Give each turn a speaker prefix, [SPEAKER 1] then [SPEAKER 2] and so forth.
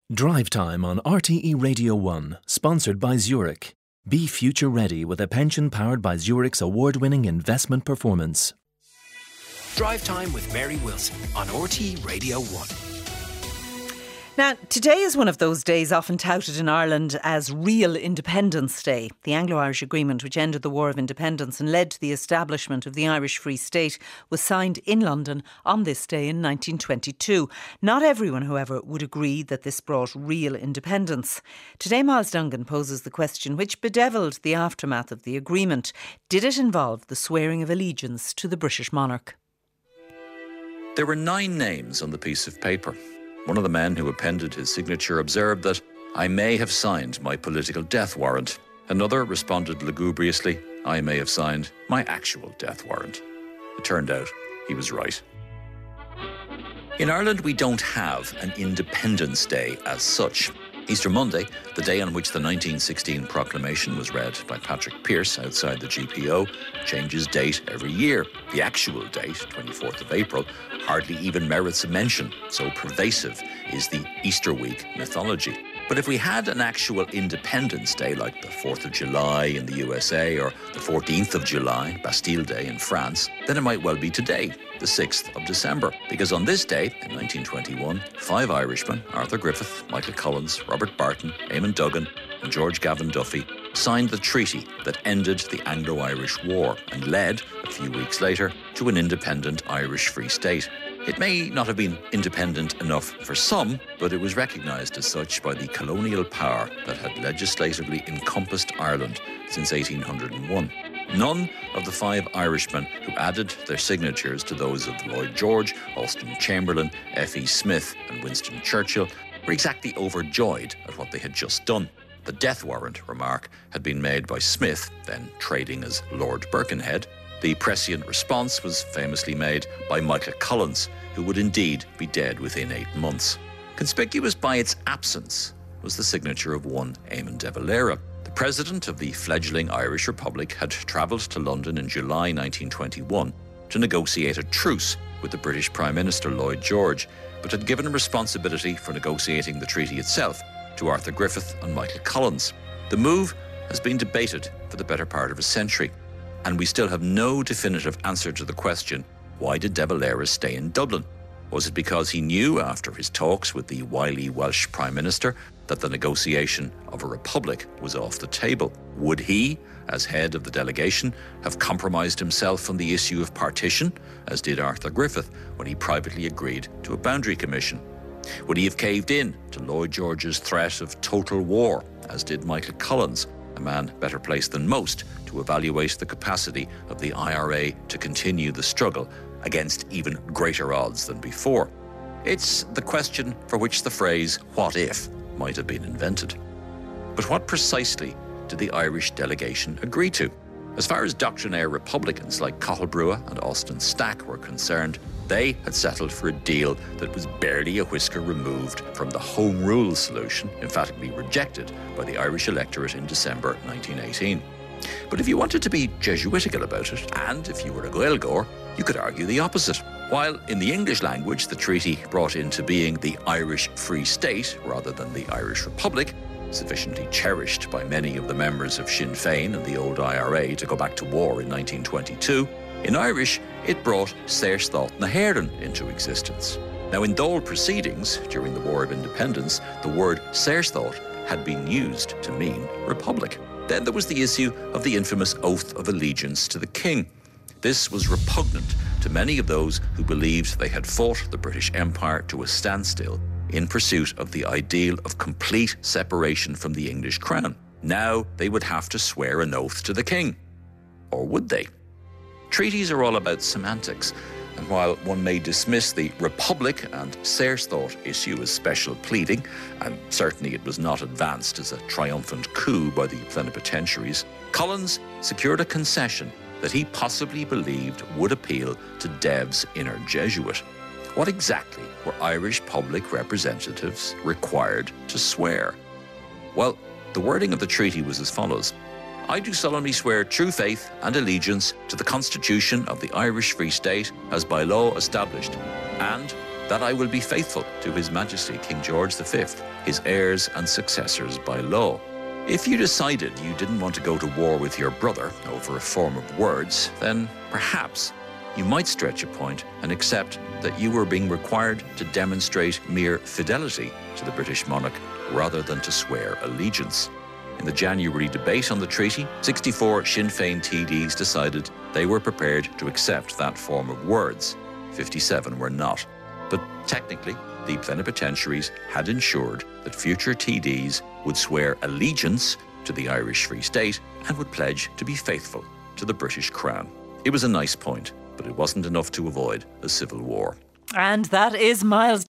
[SPEAKER 1] Drive Time on RTE Radio 1, sponsored by Zurich. Be future ready with a pension powered by Zurich's award-winning investment performance.
[SPEAKER 2] Drive Time with Mary Wilson on RTE Radio 1.
[SPEAKER 3] Now, today is one of those days often touted in Ireland as Real Independence Day. The Anglo-Irish Agreement, which ended the War of Independence and led to the establishment of the Irish Free State, was signed in London on this day in 1922. Not everyone, however, would agree that this brought real independence. Today, Miles Dungan poses the question which bedevilled the aftermath of the agreement. Did it involve the swearing of allegiance to the British monarch?
[SPEAKER 4] There were 9 names on the piece of paper. One of the men who appended his signature observed that I may have signed my political death warrant. Another responded lugubriously, I may have signed my actual death warrant. It turned out he was right. In Ireland, we don't have an Independence Day as such. Easter Monday, the day on which the 1916 proclamation was read by Patrick Pearse outside the GPO, changes date every year. The actual date, 24th of April, hardly even merits a mention, so pervasive is the Easter week mythology. But if we had an actual Independence Day like the 4th of July in the USA or the 14th of July, Bastille Day in France, then it might well be today, the 6th of December. Because on this day, in 1921, 5 Irishmen, Arthur Griffith, Michael Collins, Robert Barton, Eamon Duggan and George Gavan Duffy, signed the treaty that ended the Anglo-Irish War and led, a few weeks later, to an independent Irish Free State. It may not have been independent enough for some, but it was recognised as such by the colonial power that had legislatively encompassed Ireland since 1801. None of the 5 Irishmen who added their signatures to those of Lloyd George, Alston Chamberlain, F.E. Smith and Winston Churchill were exactly overjoyed at what they had just done. The death warrant remark had been made by Smith, then trading as Lord Birkenhead. The prescient response was famously made by Michael Collins, who would indeed be dead within 8 months. Conspicuous by its absence was the signature of one Eamon de Valera. The president of the fledgling Irish Republic had travelled to London in July 1921 to negotiate a truce with the British Prime Minister Lloyd George, but had given responsibility for negotiating the treaty itself to Arthur Griffith and Michael Collins. The move has been debated for the better part of a century, and we still have no definitive answer to the question, why did de Valera stay in Dublin? Was it because he knew after his talks with the wily Welsh Prime Minister that the negotiation of a republic was off the table? Would he, as head of the delegation, have compromised himself on the issue of partition, as did Arthur Griffith when he privately agreed to a boundary commission? Would he have caved in to Lloyd George's threat of total war, as did Michael Collins, a man better placed than most to evaluate the capacity of the IRA to continue the struggle against even greater odds than before? It's the question for which the phrase, what if, might have been invented. But what precisely did the Irish delegation agree to? As far as doctrinaire Republicans like Cathal Brugha and Austin Stack were concerned, they had settled for a deal that was barely a whisker removed from the Home Rule solution, emphatically rejected by the Irish electorate in December 1918. But if you wanted to be Jesuitical about it, and if you were a Gaeilgeoir, you could argue the opposite. While in the English language the treaty brought into being the Irish Free State rather than the Irish Republic, sufficiently cherished by many of the members of Sinn Féin and the old IRA to go back to war in 1922, in Irish it brought Saoirse na hÉireann into existence. Now in Dáil proceedings during the War of Independence, the word Saoirse had been used to mean republic. Then there was the issue of the infamous oath of allegiance to the king. This was repugnant to many of those who believed they had fought the British Empire to a standstill in pursuit of the ideal of complete separation from the English crown. Now they would have to swear an oath to the king. Or would they? Treaties are all about semantics, and while one may dismiss the Republic and Saoirse issue as special pleading, and certainly it was not advanced as a triumphant coup by the plenipotentiaries, Collins secured a concession that he possibly believed would appeal to Dev's inner Jesuit. What exactly were Irish public representatives required to swear? Well, the wording of the treaty was as follows. I do solemnly swear true faith and allegiance to the Constitution of the Irish Free State as by law established, and that I will be faithful to His Majesty King George V, his heirs and successors by law. If you decided you didn't want to go to war with your brother over a form of words, then perhaps you might stretch a point and accept that you were being required to demonstrate mere fidelity to the British monarch rather than to swear allegiance. In the January debate on the treaty, 64 Sinn Féin TDs decided they were prepared to accept that form of words. 57 were not. But technically, the plenipotentiaries had ensured that future TDs would swear allegiance to the Irish Free State and would pledge to be faithful to the British Crown. It was a nice point, but it wasn't enough to avoid a civil war.
[SPEAKER 3] And that is Miles